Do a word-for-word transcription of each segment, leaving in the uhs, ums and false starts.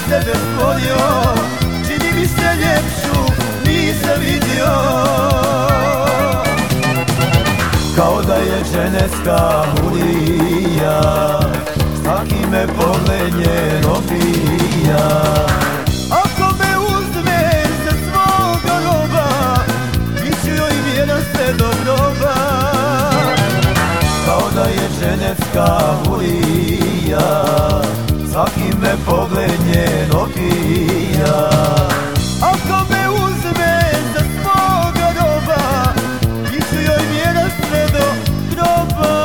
sebe stvorio, čini mi se ljepšu nisam vidio. Kao da je ženevska hulija, svaki me pogled njen opija. Ako me uzme za svoga roba, biću joj vjeran sve do groba. Kao da je ženevska hulija, svaki me pogled njen opija. Ako me uzme za svoga roba, biću joj vjeran sve do groba.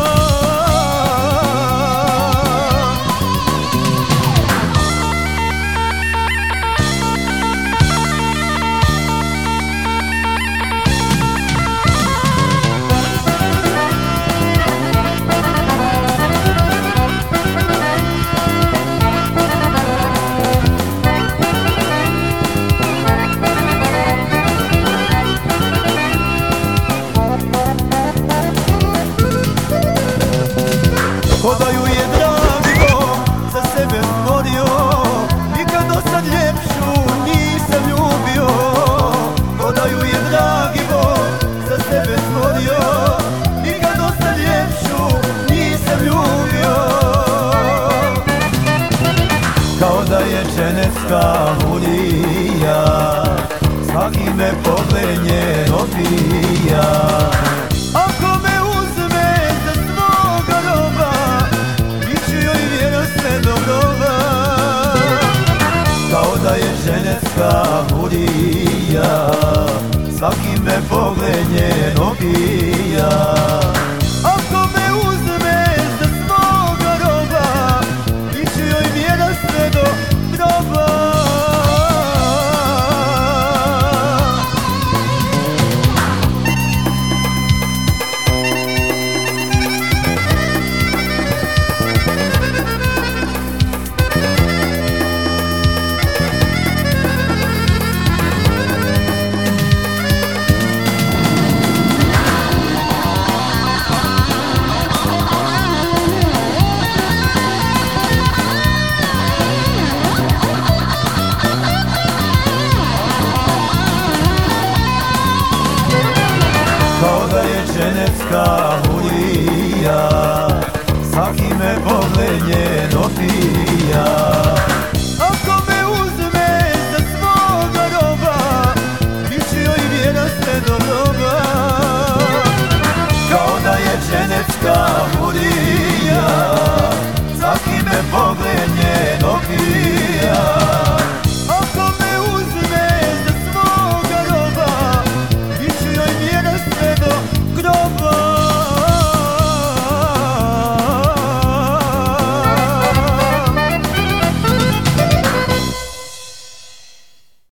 Ko da ju je dragi Bog za sebe stvorio, nikad dosad ljepšu nisam ljubio. Ko da ju je dragi Bog za sebe stvorio, nikad dosad ljepšu nisam ljubio. Kao da je ženevska hulija, svaki me pogled njen opija. Ako me uzme za svoga roba, biću joj vjeran sve do groba. Kao da je ženevska hulija, svaki me pogled njen opija. Ako me uzme za svoga roba, biću joj vjeran sve do groba. Kao da je ženevska hulija, svaki me pogled njen